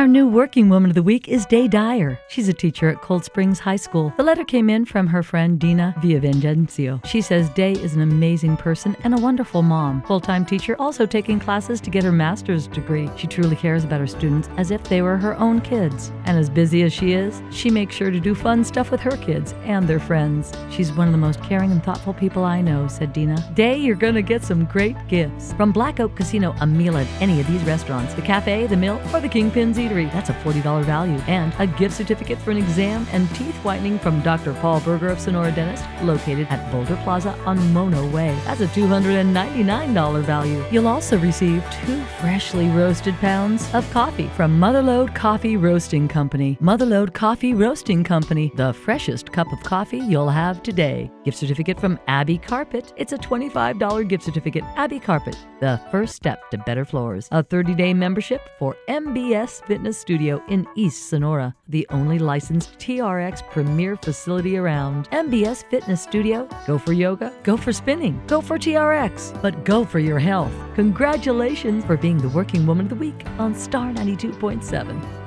Our new Working Woman of the Week is Day Dyer. She's a teacher at Cold Springs High School. The letter came in from her friend Dina Villavicencio. She says Day is an amazing person and a wonderful mom. Full-time teacher, also taking classes to get her master's degree. She truly cares about her students as if they were her own kids. And as busy as she is, she makes sure to do fun stuff with her kids and their friends. She's one of the most caring and thoughtful people I know, said Dina. Day, you're gonna get some great gifts. From Black Oak Casino, a meal at any of these restaurants, the Cafe, the Mill, or the Kingpin's Eatery. That's a $40 value. And a gift certificate for an exam and teeth whitening from Dr. Paul Berger of Sonora Dentist, located at Boulder Plaza on Mono Way. That's a $299 value. You'll also receive 2 freshly roasted pounds of coffee from Motherlode Coffee Roasting Company. Motherlode Coffee Roasting Company, the freshest cup of coffee you'll have today. Gift certificate from Abbey Carpet. It's a $25 gift certificate. Abbey Carpet, the first step to better floors. A 30-day membership for MBS Fitness Studio in East Sonora, the only licensed TRX premier facility around. MBS Fitness Studio. Go for yoga, go for spinning, go for TRX, but go for your health. Congratulations for being the Working Woman of the Week on Star 92.7.